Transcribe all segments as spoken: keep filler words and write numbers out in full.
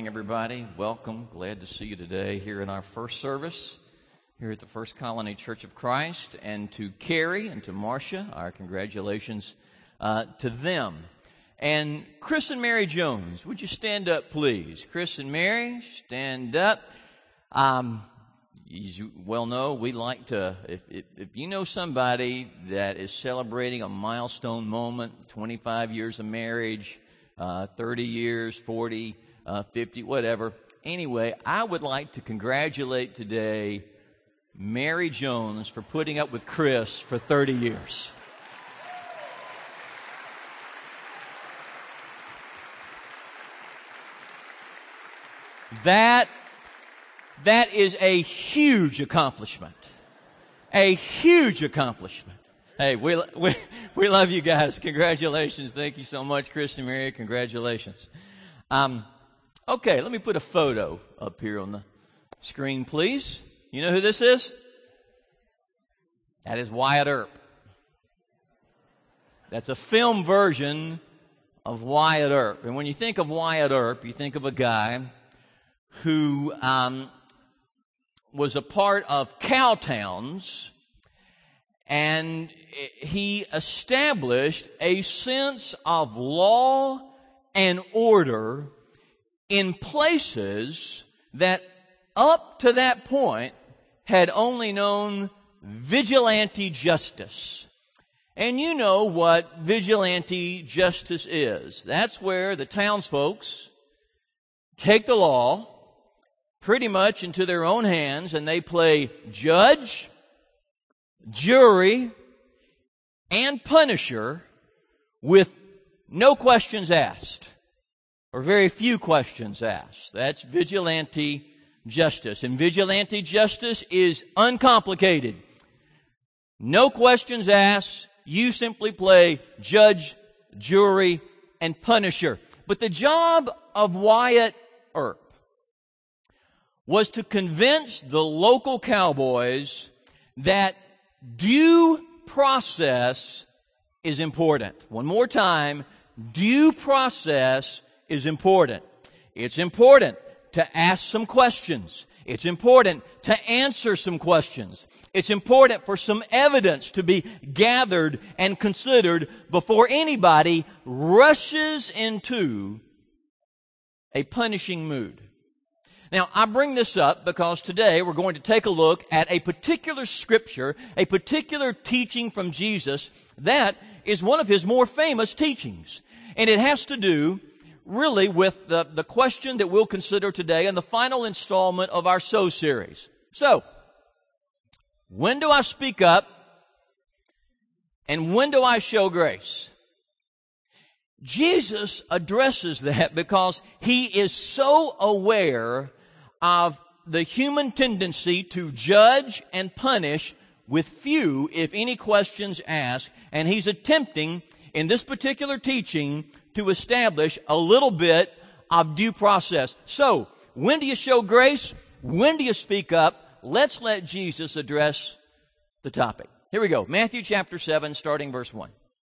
everybody. Welcome. Glad to see you today here in our first service here at the First Colony Church of Christ. And to Carrie and to Marcia, our congratulations uh, to them. And Chris and Mary Jones, would you stand up, please? Chris and Mary, stand up. Um, as you well know, we like to, if, if, if you know somebody that is celebrating a milestone moment, twenty-five years of marriage, uh, thirty years, forty, uh, fifty, whatever. Anyway, I would like to congratulate today Mary Jones for putting up with Chris for thirty years. That, that is a huge accomplishment. A huge accomplishment. Hey, we, we, we love you guys. Congratulations. Thank you so much, Chris and Mary. Congratulations. Um, okay, let me put a photo up here on the screen, please. You know who this is? That is Wyatt Earp. That's a film version of Wyatt Earp. And when you think of Wyatt Earp, you think of a guy who um, was a part of Cowtowns, and he established a sense of law and order in places that up to that point had only known vigilante justice. And you know what vigilante justice is. That's where the townsfolks take the law pretty much into their own hands, and they play judge, jury, and punisher with no questions asked, or very few questions asked. That's vigilante justice. And vigilante justice is uncomplicated. No questions asked. You simply play judge, jury, and punisher. But the job of Wyatt Earp was to convince the local cowboys that due process is important. One more time, due process is important. It's important to ask some questions. It's important to answer some questions. It's important for some evidence to be gathered and considered before anybody rushes into a punishing mood. Now, I bring this up because today we're going to take a look at a particular scripture, a particular teaching from Jesus that is one of His more famous teachings. And it has to do really with the, the question that we'll consider today in the final installment of our Sow series. So, when do I speak up and when do I show grace? Jesus addresses that because He is so aware of the human tendency to judge and punish with few, if any, questions asked, and He's attempting in this particular teaching to establish a little bit of due process. So, when do you show grace? When do you speak up? Let's let Jesus address the topic. Here we go. Matthew chapter seven, starting verse one.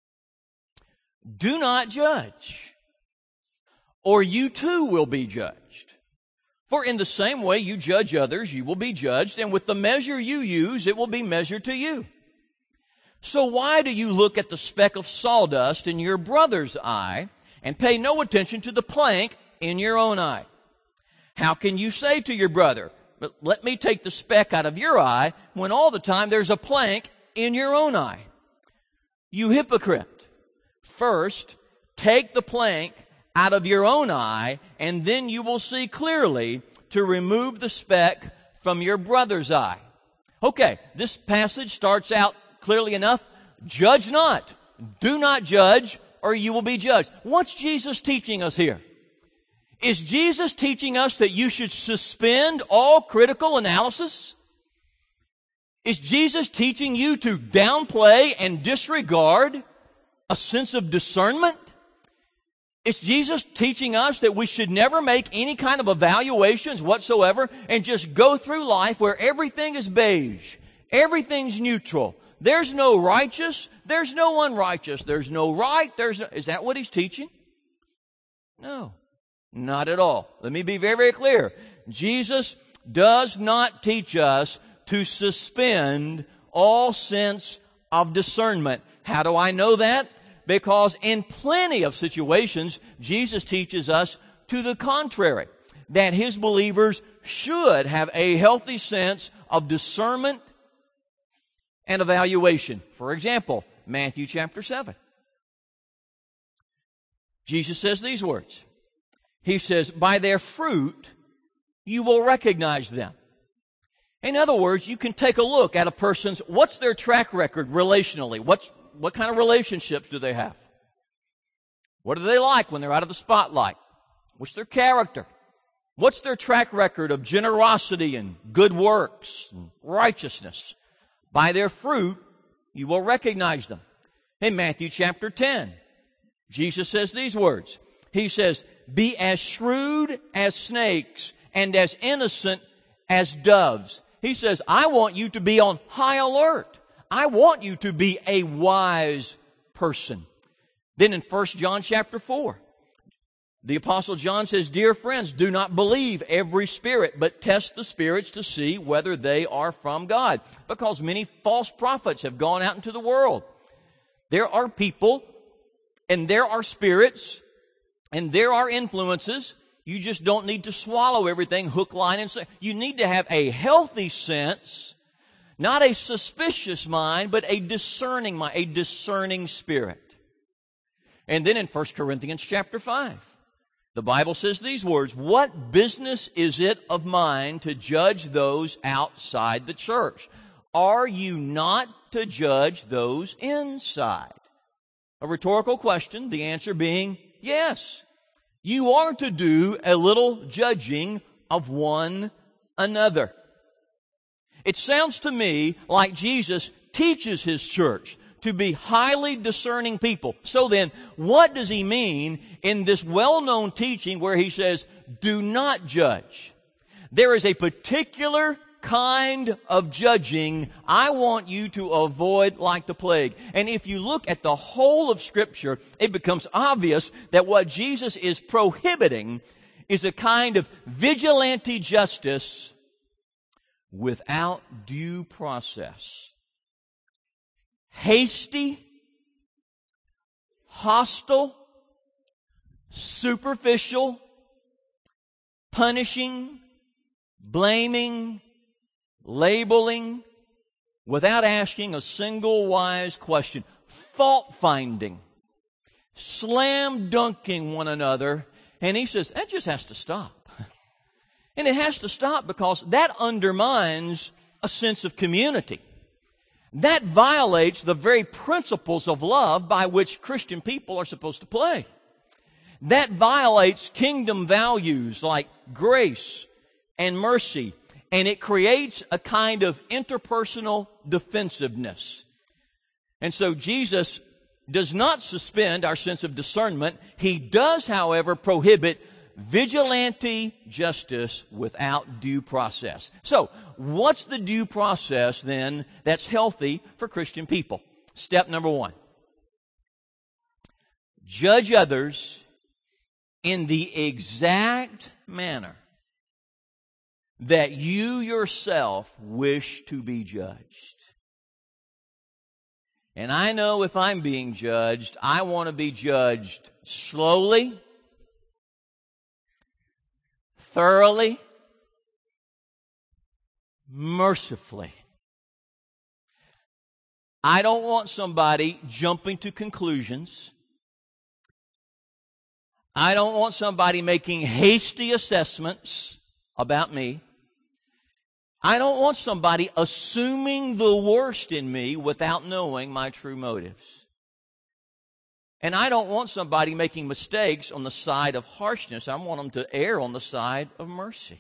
Do not judge, or you too will be judged. For in the same way you judge others, you will be judged, and with the measure you use, it will be measured to you. So why do you look at the speck of sawdust in your brother's eye, and pay no attention to the plank in your own eye? How can you say to your brother, "But let me take the speck out of your eye," when all the time there's a plank in your own eye? You hypocrite! First, take the plank out of your own eye, and then you will see clearly to remove the speck from your brother's eye. Okay, this passage starts out clearly enough. Judge not. Do not judge, or you will be judged. What's Jesus teaching us here? Is Jesus teaching us that you should suspend all critical analysis? Is Jesus teaching you to downplay and disregard a sense of discernment? Is Jesus teaching us that we should never make any kind of evaluations whatsoever and just go through life where everything is beige, everything's neutral? There's no righteous, there's no unrighteous, there's no right, there's no... Is that what He's teaching? No. Not at all. Let me be very, very clear. Jesus does not teach us to suspend all sense of discernment. How do I know that? Because in plenty of situations, Jesus teaches us to the contrary, that His believers should have a healthy sense of discernment and evaluation. For example, Matthew chapter seven. Jesus says these words. He says, by their fruit you will recognize them. In other words, you can take a look at a person's, what's their track record relationally? What's, what kind of relationships do they have? What are they like when they're out of the spotlight? What's their character? What's their track record of generosity and good works and righteousness? By their fruit you will recognize them. In Matthew chapter ten, Jesus says these words. He says, be as shrewd as snakes and as innocent as doves. He says, I want you to be on high alert. I want you to be a wise person. Then in First John chapter four, the Apostle John says, dear friends, do not believe every spirit, but test the spirits to see whether they are from God. Because many false prophets have gone out into the world. There are people, and there are spirits, and there are influences. You just don't need to swallow everything hook, line, and sinker. You need to have a healthy sense, not a suspicious mind, but a discerning mind, a discerning spirit. And then in First Corinthians chapter five, the Bible says these words, what business is it of mine to judge those outside the church? Are you not to judge those inside? A rhetorical question, the answer being yes. You are to do a little judging of one another. It sounds to me like Jesus teaches His church to be highly discerning people. So then, what does He mean in this well-known teaching where He says, do not judge? There is a particular kind of judging I want you to avoid like the plague. And if you look at the whole of Scripture, it becomes obvious that what Jesus is prohibiting is a kind of vigilante justice without due process. Hasty, hostile, superficial, punishing, blaming, labeling, without asking a single wise question, fault-finding, slam-dunking one another. And He says, that just has to stop. And it has to stop because that undermines a sense of community. That violates the very principles of love by which Christian people are supposed to play. That violates kingdom values like grace and mercy. And it creates a kind of interpersonal defensiveness. And so Jesus does not suspend our sense of discernment. He does, however, prohibit vigilante justice without due process. So, what's the due process then that's healthy for Christian people? Step number one. Judge others in the exact manner that you yourself wish to be judged. And I know if I'm being judged, I want to be judged slowly, thoroughly, mercifully. I don't want somebody jumping to conclusions. I don't want somebody making hasty assessments about me. I don't want somebody assuming the worst in me without knowing my true motives. And I don't want somebody making mistakes on the side of harshness. I want them to err on the side of mercy.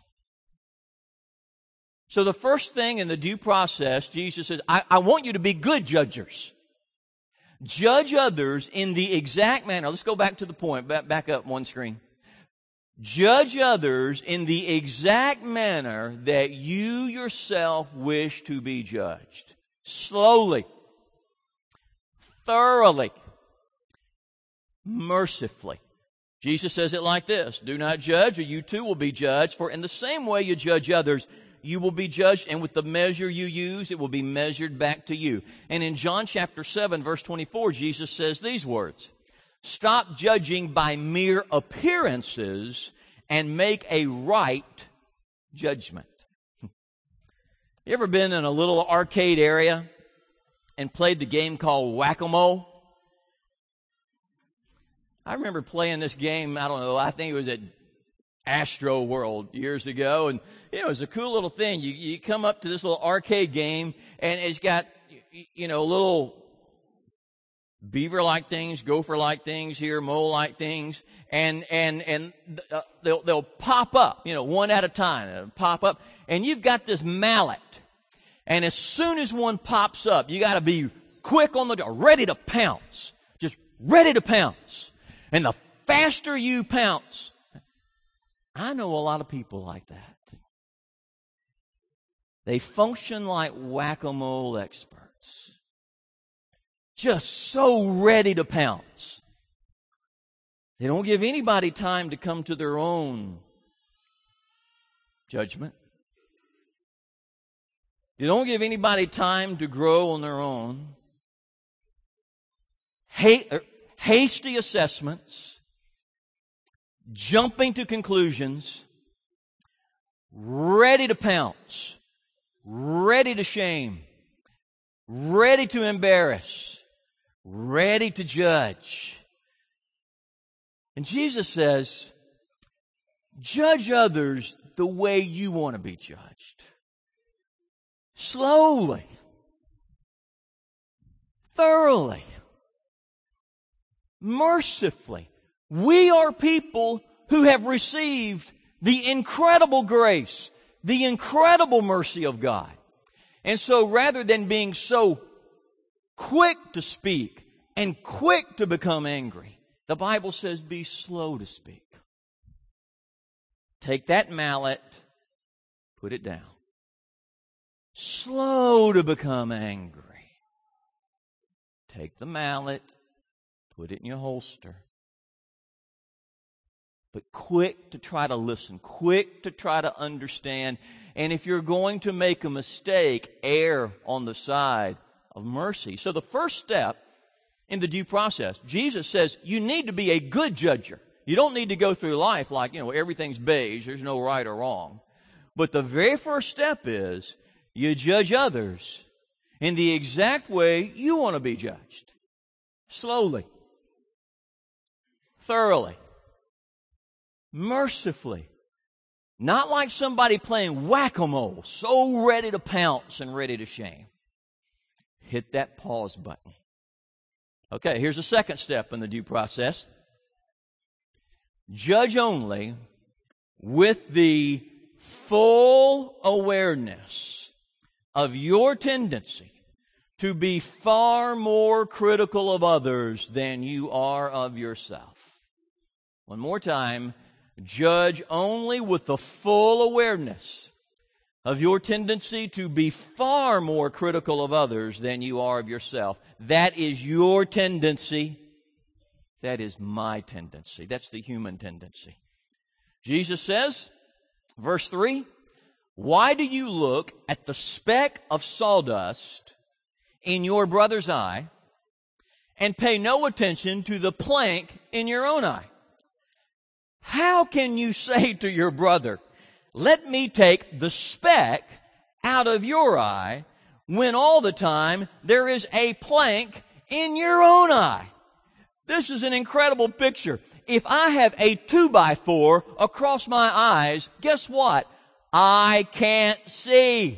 So the first thing in the due process, Jesus says, I, I want you to be good judgers. Judge others in the exact manner. Let's go back to the point. Back, back up one screen. Judge others in the exact manner that you yourself wish to be judged. Slowly, thoroughly, mercifully. Jesus says it like this: do not judge, or you too will be judged. For in the same way you judge others, you will be judged, and with the measure you use, it will be measured back to you. And in John chapter seven, verse twenty-four, Jesus says these words: stop judging by mere appearances and make a right judgment. You ever been in a little arcade area and played the game called Whack-A-Mole? I remember playing this game, I don't know, I think it was at Astro World years ago, and you know, it was a cool little thing. You, you come up to this little arcade game, and it's got, you know, little beaver-like things, gopher-like things here, mole-like things, and and and uh, they'll they'll pop up, you know, one at a time. They'll pop up, and you've got this mallet, and as soon as one pops up, you got to be quick on the door, ready to pounce, just ready to pounce. And the faster you pounce, I know a lot of people like that. They function like whack-a-mole experts. Just so ready to pounce. They don't give anybody time to come to their own judgment. They don't give anybody time to grow on their own. Hate, hasty assessments, jumping to conclusions, ready to pounce, ready to shame, ready to embarrass, ready to judge. And Jesus says, judge others the way you want to be judged. Slowly, thoroughly, mercifully. We are people who have received the incredible grace, the incredible mercy of God. And so rather than being so quick to speak and quick to become angry, the Bible says be slow to speak. Take that mallet, put it down. Slow to become angry. Take the mallet, put it in your holster. But quick to try to listen, quick to try to understand. And if you're going to make a mistake, err on the side of mercy. So the first step in the due process, Jesus says you need to be a good judger. You don't need to go through life like, you know, everything's beige, there's no right or wrong. But the very first step is you judge others in the exact way you want to be judged. Slowly, thoroughly, mercifully. Not like somebody playing whack-a-mole, so ready to pounce and ready to shame. Hit that pause button. Okay, here's the second step in the due process. Judge only with the full awareness of your tendency to be far more critical of others than you are of yourself. One more time. Judge only with the full awareness of your tendency to be far more critical of others than you are of yourself. That is your tendency. That is my tendency. That's the human tendency. Jesus says, verse three, why do you look at the speck of sawdust in your brother's eye and pay no attention to the plank in your own eye? How can you say to your brother, let me take the speck out of your eye, when all the time there is a plank in your own eye? This is an incredible picture. If I have a two by four across my eyes, guess what? I can't see.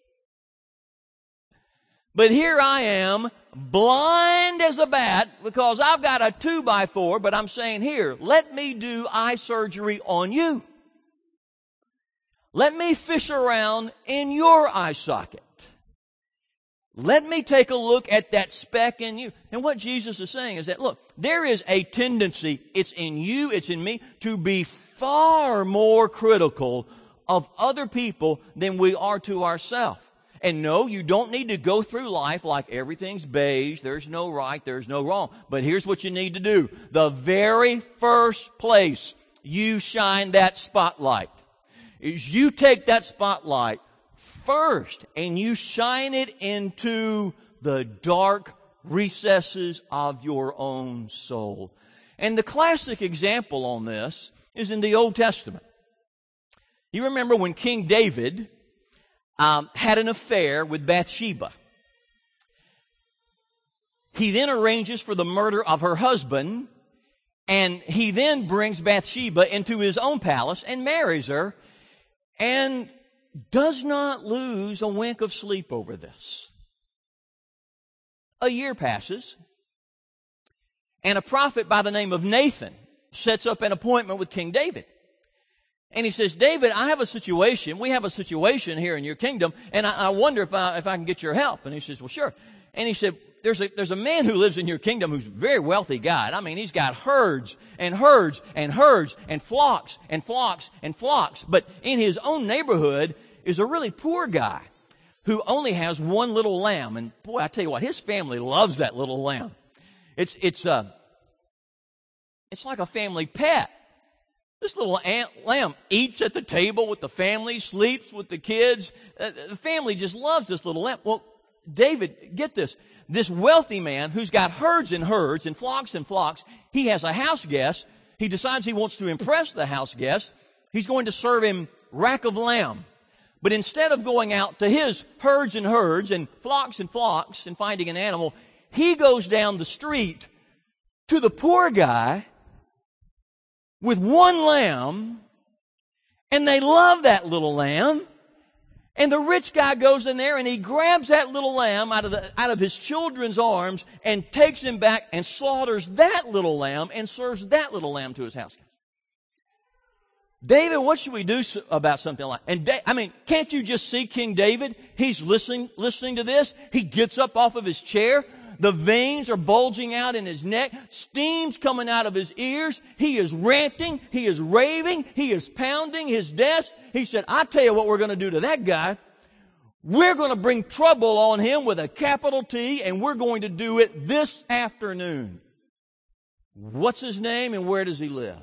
But here I am, blind as a bat, because I've got a two by four, but I'm saying, here, let me do eye surgery on you. Let me fish around in your eye socket. Let me take a look at that speck in you. And what Jesus is saying is that, look, there is a tendency, it's in you, it's in me, to be far more critical of other people than we are to ourselves. And no, you don't need to go through life like everything's beige. There's no right, there's no wrong. But here's what you need to do. The very first place you shine that spotlight is you take that spotlight first and you shine it into the dark recesses of your own soul. And the classic example on this is in the Old Testament. You remember when King David um, had an affair with Bathsheba. He then arranges for the murder of her husband, and he then brings Bathsheba into his own palace and marries her, and does not lose a wink of sleep over this. A year passes, and a prophet by the name of Nathan sets up an appointment with King David. And he says, David, I have a situation. We have a situation here in your kingdom, and I, I wonder if I, if I can get your help. And he says, well, sure. And he said, there's a, there's a man who lives in your kingdom who's a very wealthy guy. I mean, he's got herds and herds and herds and flocks and flocks and flocks. But in his own neighborhood is a really poor guy who only has one little lamb. And boy, I tell you what, his family loves that little lamb. It's, it's, uh, it's like a family pet. This little ant, lamb eats at the table with the family, sleeps with the kids. Uh, the family just loves this little lamb. Well, David, get this. This wealthy man who's got herds and herds and flocks and flocks, he has a house guest. He decides he wants to impress the house guest. He's going to serve him rack of lamb. But instead of going out to his herds and herds and flocks and flocks and finding an animal, he goes down the street to the poor guy with one lamb, and they love that little lamb. And the rich guy goes in there and he grabs that little lamb out of the, out of his children's arms and takes him back and slaughters that little lamb and serves that little lamb to his house guest. David, what should we do about something like that? And da- I mean, can't you just see King David? He's listening, listening to this. He gets up off of his chair. The veins are bulging out in his neck. Steam's coming out of his ears. He is ranting. He is raving. He is pounding his desk. He said, I tell you what we're going to do to that guy. We're going to bring trouble on him with a capital T, and we're going to do it this afternoon. What's his name and where does he live?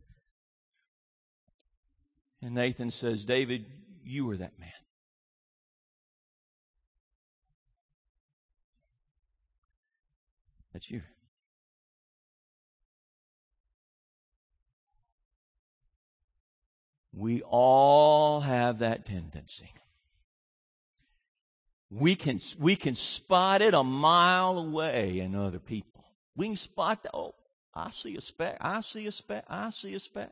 And Nathan says, David, you were that man. That's you. We all have that tendency. We can, we can spot it a mile away in other people. We can spot that. Oh, I see a speck. I see a speck. I see a speck.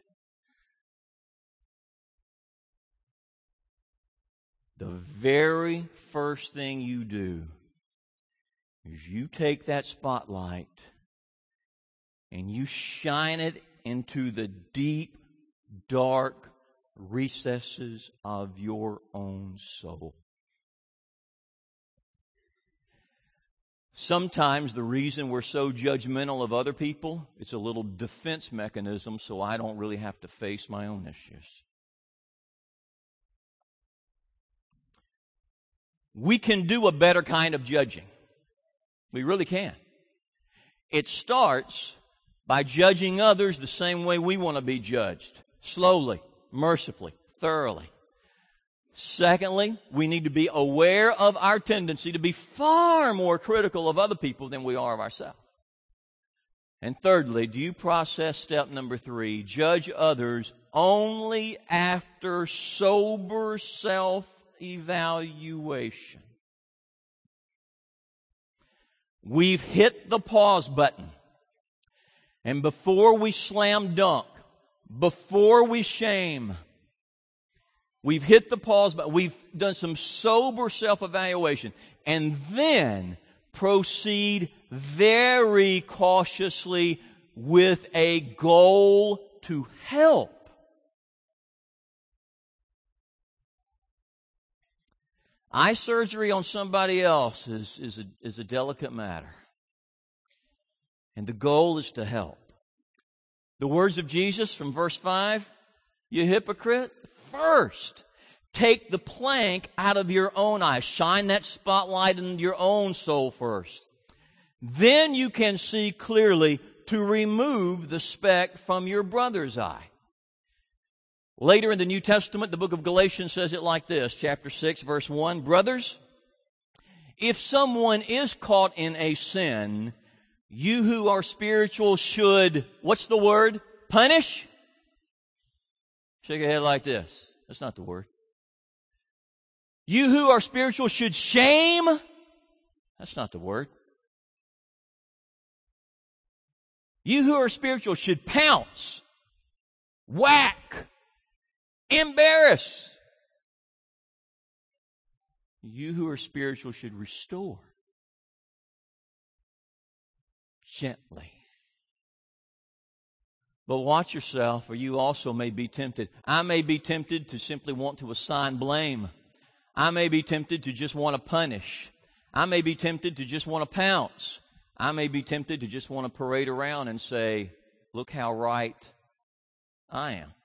The very first thing you do is you take that spotlight and you shine it into the deep, dark recesses of your own soul. Sometimes the reason we're so judgmental of other people, it's a little defense mechanism so I don't really have to face my own issues. We can do a better kind of judging. We really can. It starts by judging others the same way we want to be judged. Slowly, mercifully, thoroughly. Secondly, we need to be aware of our tendency to be far more critical of other people than we are of ourselves. And thirdly, do you process step number three? Judge others only after sober self-evaluation. We've hit the pause button. And before we slam dunk, before we shame, we've hit the pause button. We've done some sober self-evaluation. And then proceed very cautiously with a goal to help. Eye surgery on somebody else is, is, a, is a delicate matter. And the goal is to help. The words of Jesus from verse five, you hypocrite, first take the plank out of your own eye. Shine that spotlight in your own soul first. Then you can see clearly to remove the speck from your brother's eye. Later in the New Testament, the book of Galatians says it like this, chapter six, verse one, Brothers, if someone is caught in a sin, you who are spiritual should, what's the word? Punish? Shake your head like this. That's not the word. You who are spiritual should shame? That's not the word. You who are spiritual should pounce, whack, embarrass. You who are spiritual should restore gently. But watch yourself, or you also may be tempted. I may be tempted to simply want to assign blame. I may be tempted to just want to punish. I may be tempted to just want to pounce. I may be tempted to just want to parade around and say, look how right I am.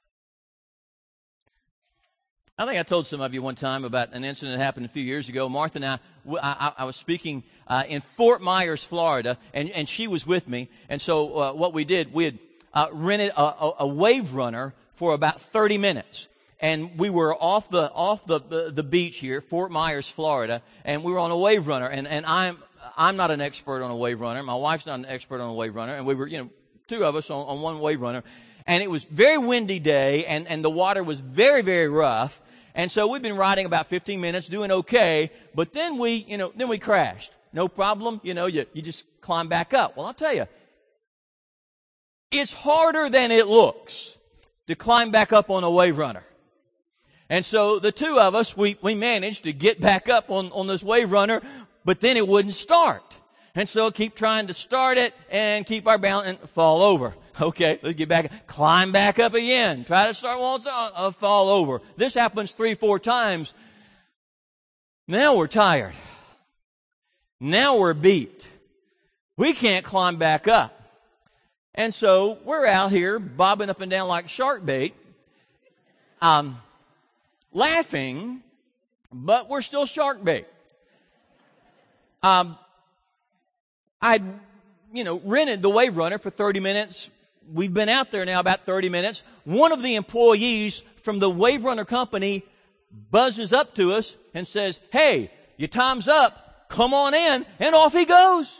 I think I told some of you one time about an incident that happened a few years ago. Martha and I, I, I was speaking uh, in Fort Myers, Florida, and, and she was with me. And so uh, what we did, we had uh, rented a, a, a wave runner for about thirty minutes. And we were off the off the, the the beach here, Fort Myers, Florida, and we were on a wave runner. And, and I'm I'm not an expert on a wave runner. My wife's not an expert on a wave runner. And we were, you know, two of us on, on one wave runner. And it was a very windy day, and, and the water was very, very rough. And so we've been riding about fifteen minutes, doing okay. But then we, you know, then we crashed. No problem. You know, you, you just climb back up. Well, I'll tell you, it's harder than it looks to climb back up on a wave runner. And so the two of us, we, we managed to get back up on, on this wave runner, but then it wouldn't start. And so keep trying to start it and keep our balance and fall over. Okay, let's get back, climb back up again. Try to start once, uh, fall over. This happens three, four times. Now we're tired. Now we're beat. We can't climb back up. And so we're out here bobbing up and down like shark bait. Um, laughing, but we're still shark bait. Um, I'd, you know, rented the wave runner for thirty minutes. We've been out there now about thirty minutes. One of the employees from the wave runner company buzzes up to us and says, hey, your time's up. Come on in. And off he goes.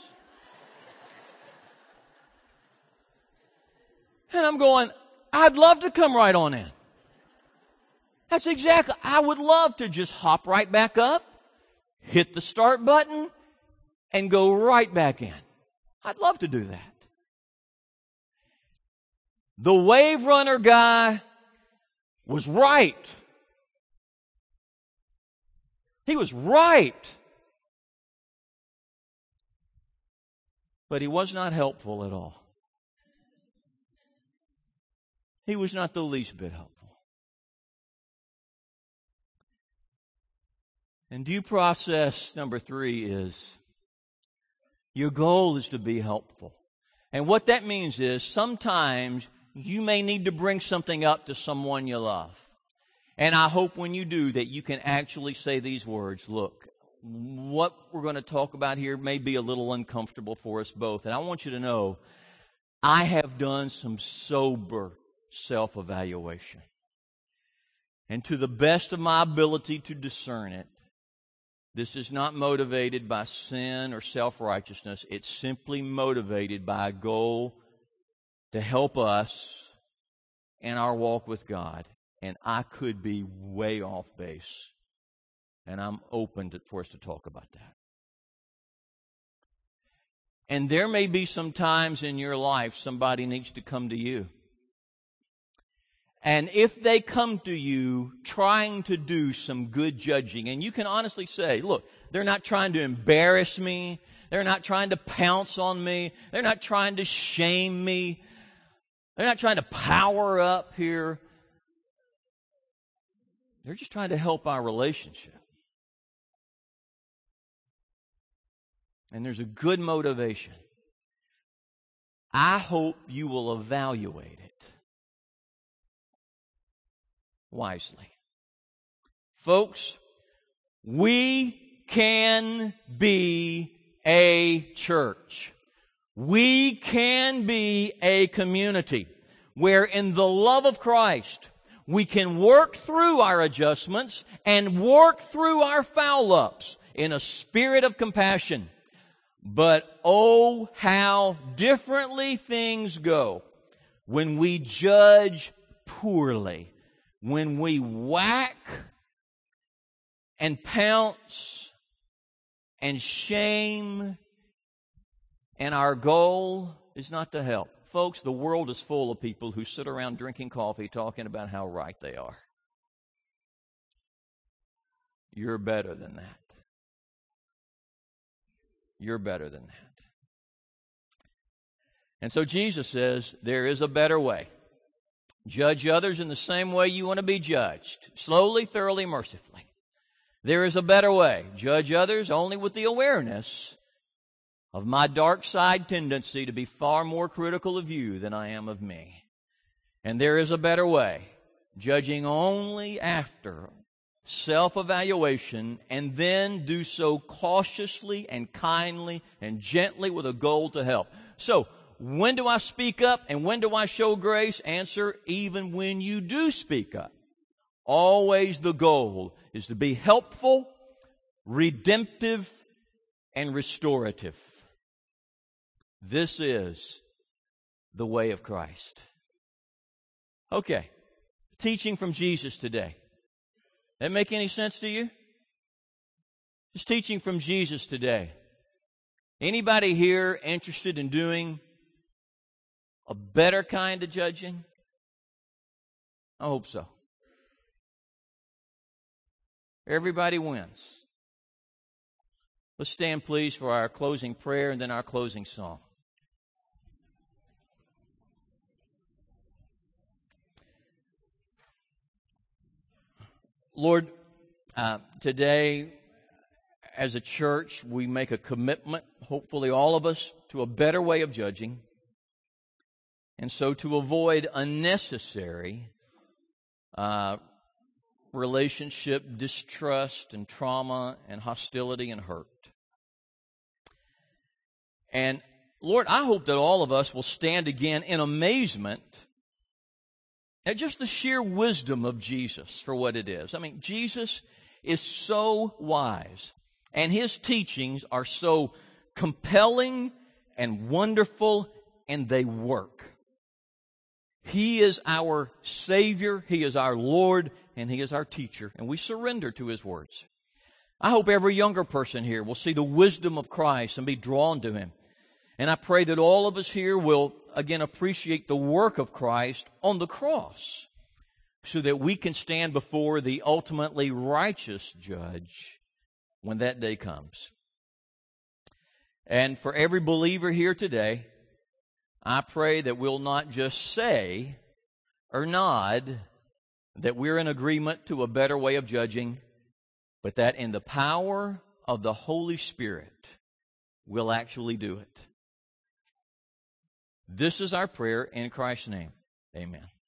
And I'm going, I'd love to come right on in. That's exactly, I would love to just hop right back up, hit the start button, and go right back in. I'd love to do that. The wave runner guy was right. He was right. But he was not helpful at all. He was not the least bit helpful. And due process number three is your goal is to be helpful. And what that means is sometimes you may need to bring something up to someone you love. And I hope when you do that you can actually say these words, look, what we're going to talk about here may be a little uncomfortable for us both. And I want you to know I have done some sober self-evaluation. And to the best of my ability to discern it, this is not motivated by sin or self-righteousness. It's simply motivated by a goal to help us in our walk with God. And I could be way off base. And I'm open to, for us to talk about that. And there may be some times in your life somebody needs to come to you. And if they come to you trying to do some good judging, and you can honestly say, look, they're not trying to embarrass me. They're not trying to pounce on me. They're not trying to shame me. They're not trying to power up here. They're just trying to help our relationship. And there's a good motivation. I hope you will evaluate it wisely. Folks, we can be a church. We can be a community where in the love of Christ we can work through our adjustments and work through our foul-ups in a spirit of compassion. But oh, how differently things go when we judge poorly, when we whack and pounce and shame, and our goal is not to help. Folks, the world is full of people who sit around drinking coffee talking about how right they are. You're better than that. You're better than that. And so Jesus says there is a better way. Judge others in the same way you want to be judged. Slowly, thoroughly, mercifully. There is a better way. Judge others only with the awareness of my dark side tendency to be far more critical of you than I am of me. And there is a better way. Judging only after self-evaluation, and then do so cautiously and kindly and gently with a goal to help. So, when do I speak up and when do I show grace? Answer, even when you do speak up. Always the goal is to be helpful, redemptive, and restorative. This is the way of Christ. Okay, teaching from Jesus today. That make any sense to you? Just teaching from Jesus today. Anybody here interested in doing a better kind of judging? I hope so. Everybody wins. Let's stand, please, for our closing prayer and then our closing song. Lord, uh, today, as a church, we make a commitment, hopefully all of us, to a better way of judging. And so to avoid unnecessary uh, relationship distrust and trauma and hostility and hurt. And Lord, I hope that all of us will stand again in amazement at just the sheer wisdom of Jesus for what it is. I mean, Jesus is so wise, and His teachings are so compelling and wonderful, and they work. He is our Savior, He is our Lord, and He is our teacher, and we surrender to His words. I hope every younger person here will see the wisdom of Christ and be drawn to Him. And I pray that all of us here will, again, appreciate the work of Christ on the cross so that we can stand before the ultimately righteous judge when that day comes. And for every believer here today, I pray that we'll not just say or nod that we're in agreement to a better way of judging, but that in the power of the Holy Spirit, we'll actually do it. This is our prayer in Christ's name. Amen.